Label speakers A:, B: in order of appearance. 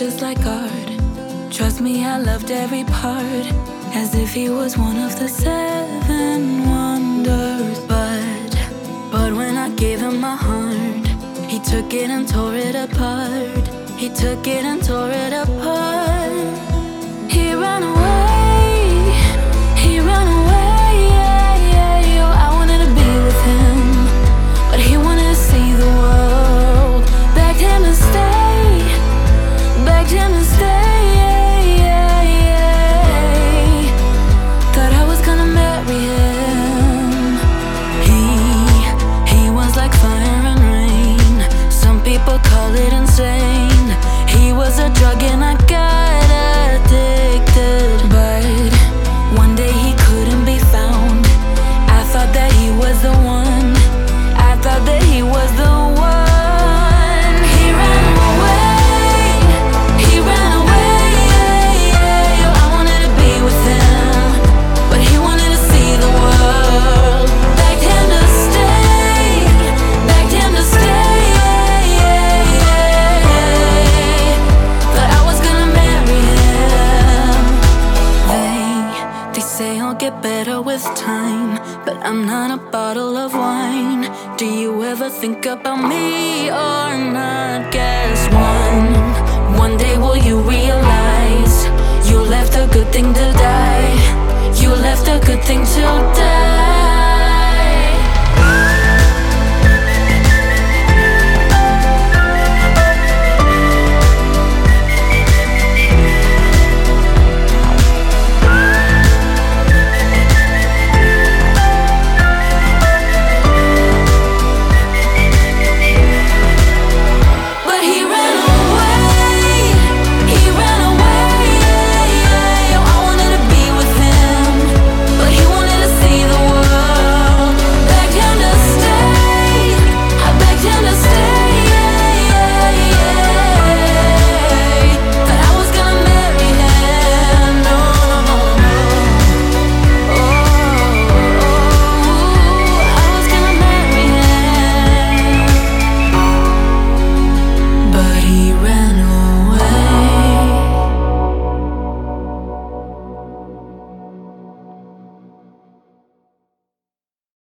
A: was like art. Trust me, I loved every part, as if he was one of the seven wonders. But when I gave him my heart, he took it and tore it apart. He took it and tore it apart. He ran away, he ran away, yeah, yeah, yeah. I wanted to be with him, but he wanted to see the world. Begged him to stay, begged him to stay, yeah, yeah, yeah. Thought I was gonna marry him. He was like fire and rain. Some people call it insane. He was a drug and I got addicted. But one day he couldn't be found. I thought that he was the one. I thought that he was the one. He ran away, he ran away, yeah, yeah, yeah. I wanted to be with him, but he wanted to see the world. Begged him to stay, begged him to stay, yeah, yeah, yeah. Thought I was gonna marry him. They say I'll get better with time, but I'm not a bottle of wine. Do you ever think about me or not? Guess one day will you realize you left a good thing to die. You left a good thing to die.